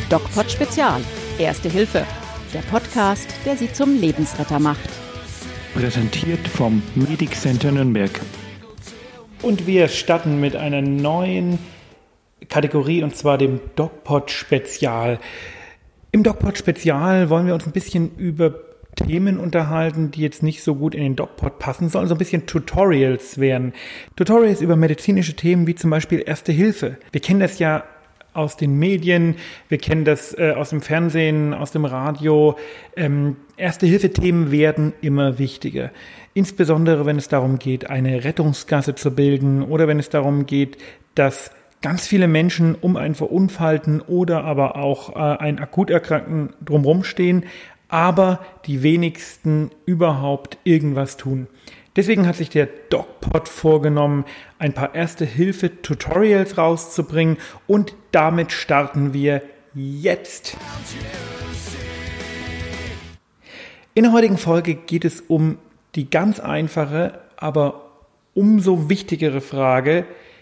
DocPod Spezial. Erste Hilfe. Der Podcast, der Sie zum Lebensretter macht. Präsentiert vom Medic Center Nürnberg. Und wir starten mit einer neuen Kategorie, und zwar dem DocPod Spezial. Im DocPod Spezial wollen wir uns ein bisschen über Themen unterhalten, die jetzt nicht so gut in den DocPod passen, sondern so ein bisschen Tutorials werden. Tutorials über medizinische Themen wie zum Beispiel Erste Hilfe. Wir kennen das ja aus den Medien, wir kennen das aus dem Fernsehen, aus dem Radio. Erste-Hilfe-Themen werden immer wichtiger. Insbesondere, wenn es darum geht, eine Rettungsgasse zu bilden oder wenn es darum geht, dass ganz viele Menschen um einen Verunfallten oder aber auch einen akut Erkrankten drumherum stehen, aber die wenigsten überhaupt irgendwas tun. Deswegen hat sich der DocPod vorgenommen, ein paar Erste-Hilfe-Tutorials rauszubringen, und damit starten wir jetzt. In der heutigen Folge geht es um die ganz einfache, aber umso wichtigere Frage: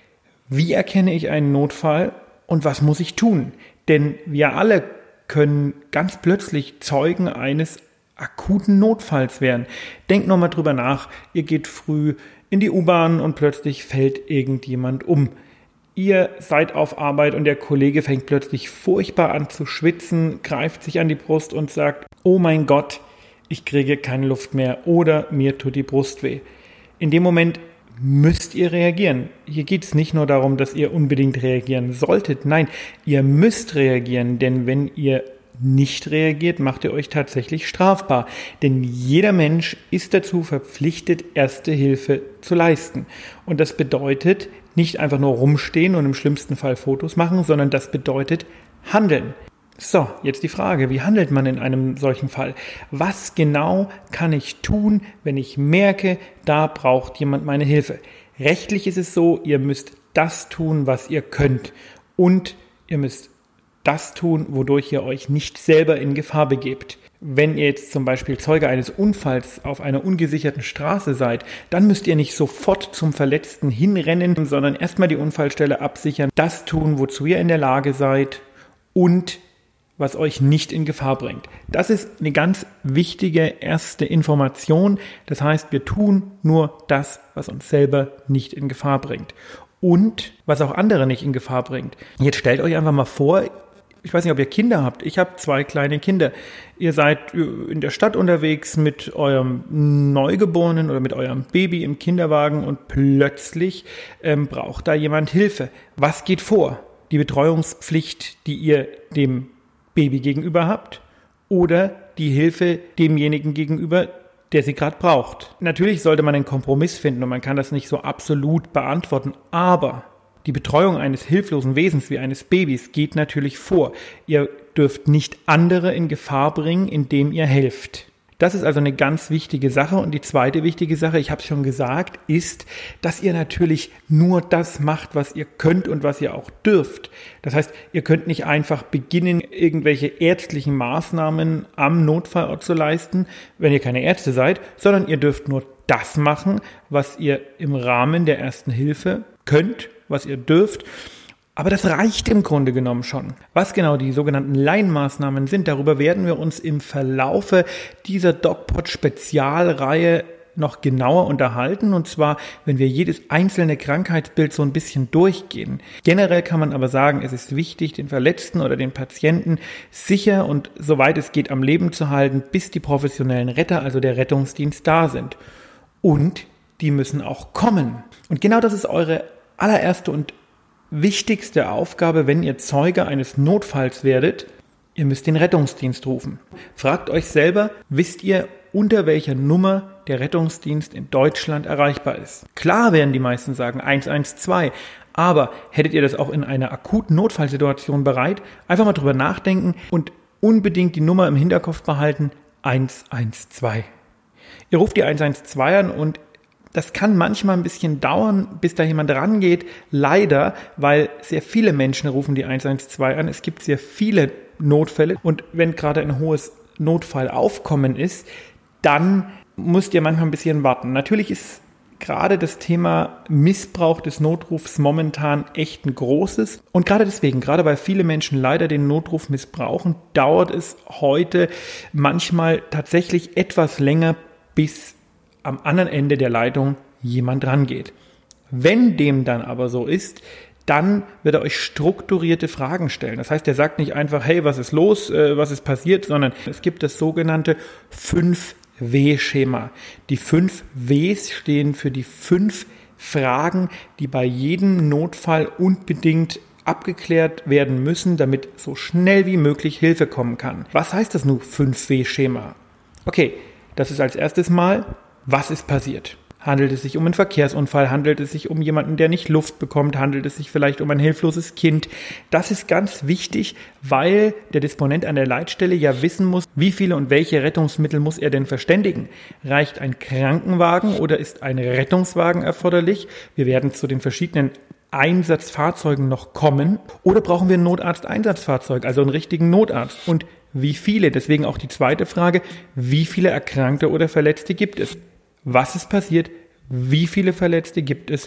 Wie erkenne ich einen Notfall und was muss ich tun? Denn wir alle können ganz plötzlich Zeugen eines akuten Notfalls werden. Denkt nochmal drüber nach. Ihr geht früh in die U-Bahn und plötzlich fällt irgendjemand um. Ihr seid auf Arbeit und der Kollege fängt plötzlich furchtbar an zu schwitzen, greift sich an die Brust und sagt: Oh mein Gott, ich kriege keine Luft mehr oder mir tut die Brust weh. In dem Moment müsst ihr reagieren. Hier geht es nicht nur darum, dass ihr unbedingt reagieren solltet. Nein, ihr müsst reagieren, denn wenn ihr nicht reagiert, macht ihr euch tatsächlich strafbar. Denn jeder Mensch ist dazu verpflichtet, Erste Hilfe zu leisten. Und das bedeutet nicht einfach nur rumstehen und im schlimmsten Fall Fotos machen, sondern das bedeutet handeln. So, jetzt die Frage: Wie handelt man in einem solchen Fall? Was genau kann ich tun, wenn ich merke, da braucht jemand meine Hilfe? Rechtlich ist es so, ihr müsst das tun, was ihr könnt. Und ihr müsst das tun, wodurch ihr euch nicht selber in Gefahr begebt. Wenn ihr jetzt zum Beispiel Zeuge eines Unfalls auf einer ungesicherten Straße seid, dann müsst ihr nicht sofort zum Verletzten hinrennen, sondern erstmal die Unfallstelle absichern, das tun, wozu ihr in der Lage seid und was euch nicht in Gefahr bringt. Das ist eine ganz wichtige erste Information. Das heißt, wir tun nur das, was uns selber nicht in Gefahr bringt und was auch andere nicht in Gefahr bringt. Jetzt stellt euch einfach mal vor, ich weiß nicht, ob ihr Kinder habt. Ich habe 2 kleine Kinder. Ihr seid in der Stadt unterwegs mit eurem Neugeborenen oder mit eurem Baby im Kinderwagen und plötzlich braucht da jemand Hilfe. Was geht vor? Die Betreuungspflicht, die ihr dem Baby gegenüber habt, oder die Hilfe demjenigen gegenüber, der sie gerade braucht? Natürlich sollte man einen Kompromiss finden und man kann das nicht so absolut beantworten, aber die Betreuung eines hilflosen Wesens wie eines Babys geht natürlich vor. Ihr dürft nicht andere in Gefahr bringen, indem ihr helft. Das ist also eine ganz wichtige Sache. Und die zweite wichtige Sache, ich habe es schon gesagt, ist, dass ihr natürlich nur das macht, was ihr könnt und was ihr auch dürft. Das heißt, ihr könnt nicht einfach beginnen, irgendwelche ärztlichen Maßnahmen am Notfallort zu leisten, wenn ihr keine Ärzte seid, sondern ihr dürft nur das machen, was ihr im Rahmen der Ersten Hilfe könnt, was ihr dürft. Aber das reicht im Grunde genommen schon. Was genau die sogenannten Laienmaßnahmen sind, darüber werden wir uns im Verlaufe dieser DocPod-Spezialreihe noch genauer unterhalten. Und zwar, wenn wir jedes einzelne Krankheitsbild so ein bisschen durchgehen. Generell kann man aber sagen, es ist wichtig, den Verletzten oder den Patienten sicher und soweit es geht am Leben zu halten, bis die professionellen Retter, also der Rettungsdienst, da sind. Und die müssen auch kommen. Und genau das ist eure allererste und wichtigste Aufgabe, wenn ihr Zeuge eines Notfalls werdet: Ihr müsst den Rettungsdienst rufen. Fragt euch selber, wisst ihr, unter welcher Nummer der Rettungsdienst in Deutschland erreichbar ist? Klar werden die meisten sagen 112, aber hättet ihr das auch in einer akuten Notfallsituation bereit? Einfach mal drüber nachdenken und unbedingt die Nummer im Hinterkopf behalten: 112. Ihr ruft die 112 an und das kann manchmal ein bisschen dauern, bis da jemand rangeht. Leider, weil sehr viele Menschen rufen die 112 an. Es gibt sehr viele Notfälle. Und wenn gerade ein hohes Notfallaufkommen ist, dann müsst ihr manchmal ein bisschen warten. Natürlich ist gerade das Thema Missbrauch des Notrufs momentan echt ein großes. Und gerade deswegen, gerade weil viele Menschen leider den Notruf missbrauchen, dauert es heute manchmal tatsächlich etwas länger, bis am anderen Ende der Leitung jemand rangeht. Wenn dem dann aber so ist, dann wird er euch strukturierte Fragen stellen. Das heißt, er sagt nicht einfach, hey, was ist los, was ist passiert, sondern es gibt das sogenannte 5W-Schema. Die 5 Ws stehen für die 5 Fragen, die bei jedem Notfall unbedingt abgeklärt werden müssen, damit so schnell wie möglich Hilfe kommen kann. Was heißt das nun 5W-Schema? Okay, das ist als erstes mal, was ist passiert? Handelt es sich um einen Verkehrsunfall? Handelt es sich um jemanden, der nicht Luft bekommt? Handelt es sich vielleicht um ein hilfloses Kind? Das ist ganz wichtig, weil der Disponent an der Leitstelle ja wissen muss, wie viele und welche Rettungsmittel muss er denn verständigen. Reicht ein Krankenwagen oder ist ein Rettungswagen erforderlich? Wir werden zu den verschiedenen Einsatzfahrzeugen noch kommen. Oder brauchen wir ein Notarzteinsatzfahrzeug, also einen richtigen Notarzt? Und wie viele? Deswegen auch die zweite Frage, wie viele Erkrankte oder Verletzte gibt es? Was ist passiert? Wie viele Verletzte gibt es?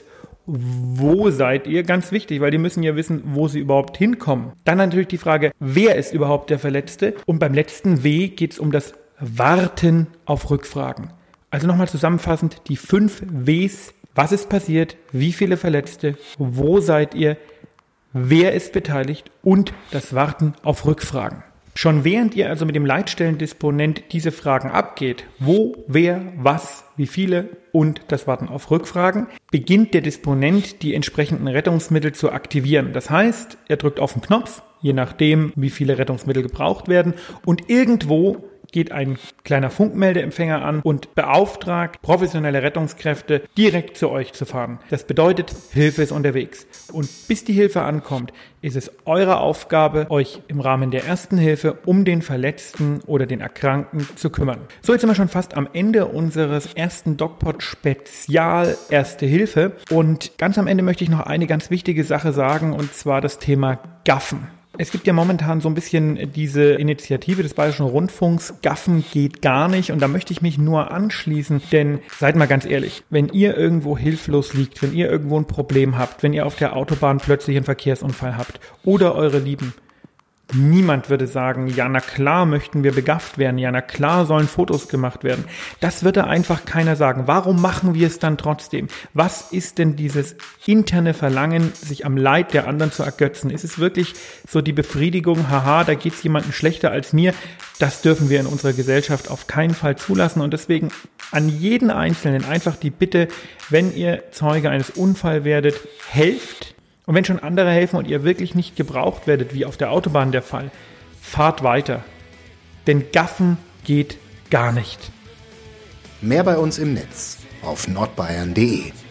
Wo seid ihr? Ganz wichtig, weil die müssen ja wissen, wo sie überhaupt hinkommen. Dann natürlich die Frage, wer ist überhaupt der Verletzte? Und beim letzten W geht es um das Warten auf Rückfragen. Also nochmal zusammenfassend, die 5 Ws. Was ist passiert? Wie viele Verletzte? Wo seid ihr? Wer ist beteiligt? Und das Warten auf Rückfragen. Schon während ihr also mit dem Leitstellendisponent diese Fragen abgeht, wo, wer, was, wie viele und das Warten auf Rückfragen, beginnt der Disponent die entsprechenden Rettungsmittel zu aktivieren. Das heißt, er drückt auf den Knopf, je nachdem, wie viele Rettungsmittel gebraucht werden, und irgendwo geht ein kleiner Funkmeldeempfänger an und beauftragt professionelle Rettungskräfte, direkt zu euch zu fahren. Das bedeutet, Hilfe ist unterwegs. Und bis die Hilfe ankommt, ist es eure Aufgabe, euch im Rahmen der ersten Hilfe um den Verletzten oder den Erkrankten zu kümmern. So, jetzt sind wir schon fast am Ende unseres ersten DocPod-Spezial Erste Hilfe. Und ganz am Ende möchte ich noch eine ganz wichtige Sache sagen, und zwar das Thema Gaffen. Es gibt ja momentan so ein bisschen diese Initiative des Bayerischen Rundfunks, Gaffen geht gar nicht, und da möchte ich mich nur anschließen, denn seid mal ganz ehrlich, wenn ihr irgendwo hilflos liegt, wenn ihr irgendwo ein Problem habt, wenn ihr auf der Autobahn plötzlich einen Verkehrsunfall habt oder eure Lieben, niemand würde sagen, ja na klar möchten wir begafft werden, ja na klar sollen Fotos gemacht werden. Das würde einfach keiner sagen. Warum machen wir es dann trotzdem? Was ist denn dieses interne Verlangen, sich am Leid der anderen zu ergötzen? Ist es wirklich so die Befriedigung, haha, da geht es jemandem schlechter als mir? Das dürfen wir in unserer Gesellschaft auf keinen Fall zulassen, und deswegen an jeden Einzelnen einfach die Bitte, wenn ihr Zeuge eines Unfalls werdet, helft. Und wenn schon andere helfen und ihr wirklich nicht gebraucht werdet, wie auf der Autobahn der Fall, fahrt weiter. Denn Gaffen geht gar nicht. Mehr bei uns im Netz auf nordbayern.de